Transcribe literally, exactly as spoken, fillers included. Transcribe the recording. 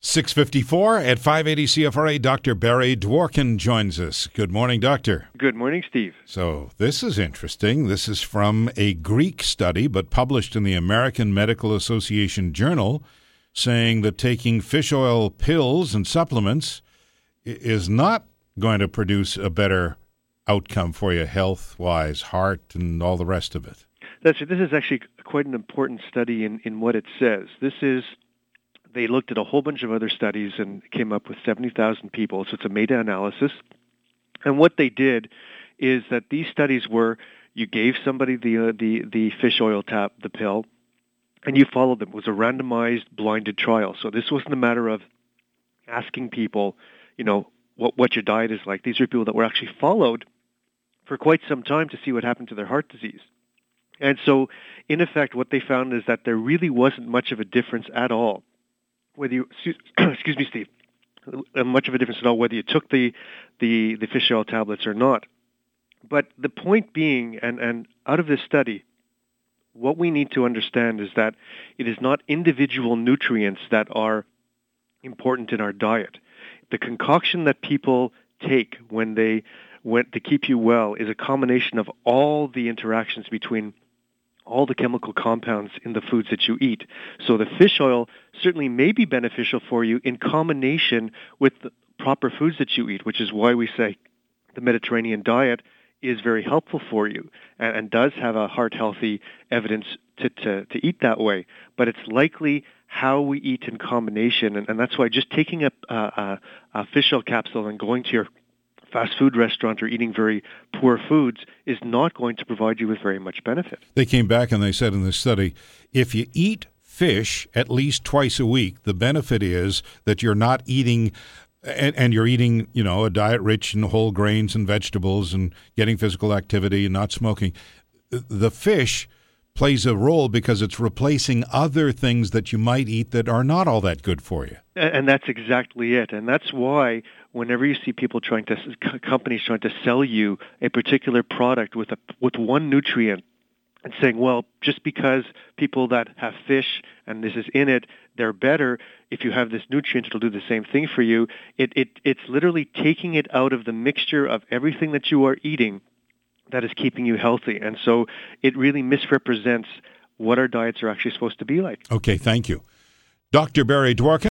six fifty-four at five eighty C F R A, Doctor Barry Dworkin joins us. Good morning, Doctor. Good morning, Steve. So this is interesting. This is from a Greek study, but published in the American Medical Association Journal, saying that taking fish oil pills and supplements is not going to produce a better outcome for you health-wise, heart, and all the rest of it. That's it. This is actually quite an important study in, in what it says. This is, they looked at a whole bunch of other studies and came up with seventy thousand people, so it's a meta-analysis. And what they did is that these studies were, you gave somebody the uh, the the fish oil tab, the pill, and you followed them. It was a randomized, blinded trial. So this wasn't a matter of asking people, you know, what what your diet is like. These are people that were actually followed for quite some time to see what happened to their heart disease. And so, in effect, what they found is that there really wasn't much of a difference at all, whether you, excuse me, Steve, much of a difference at all whether you took the, the, the fish oil tablets or not. But the point being, and, and out of this study, what we need to understand is that it is not individual nutrients that are important in our diet. The concoction that people take when they when, to keep you well is a combination of all the interactions between all the chemical compounds in the foods that you eat. So the fish oil certainly may be beneficial for you in combination with the proper foods that you eat, which is why we say the Mediterranean diet is very helpful for you and, and does have a heart-healthy evidence to, to, to eat that way. But it's likely how we eat in combination, and, and that's why just taking a, a, a fish oil capsule and going to your fast food restaurant or eating very poor foods is not going to provide you with very much benefit. They came back and they said in this study, if you eat fish at least twice a week, the benefit is that you're not eating, and, and you're eating, you know, a diet rich in whole grains and vegetables and getting physical activity and not smoking. The fish plays a role because it's replacing other things that you might eat that are not all that good for you. And that's exactly it. And that's why whenever you see people trying to, companies trying to sell you a particular product with a with one nutrient and saying, well, just because people that have fish and this is in it, they're better, if you have this nutrient, it'll do the same thing for you. It, it It's literally taking it out of the mixture of everything that you are eating that is keeping you healthy. And so it really misrepresents what our diets are actually supposed to be like. Okay, thank you. Doctor Barry Dworkin.